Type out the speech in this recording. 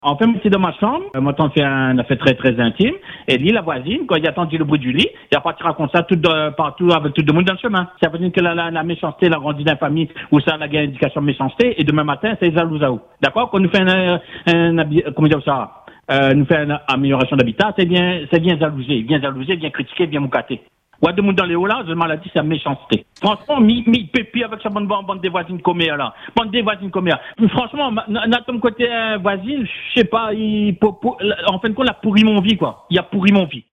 On fait monter dans ma chambre, moi, on fait un affaire très, très intime. Et lui, la voisine, quand il a entendu le bruit du lit, il a parti raconter ça partout avec tout le monde dans le chemin. Ça veut dire que la méchanceté, la grandit dans la famille, où ça, la indication de méchanceté, et demain matin, c'est Zalouzaou. D'accord? Quand nous fait comment dire ça? Nous fait une amélioration d'habitat, c'est bien jalouser, bien critiquer, bien moucater. Ouais, de monde dans les hauts là, je maladie, c'est la méchanceté. Franchement, pépi avec sa bande des voisines comme là. Bande des voisines comme franchement, notre côté voisine, je sais pas, en fin de compte, il a pourri mon vie, quoi. Il a pourri mon vie.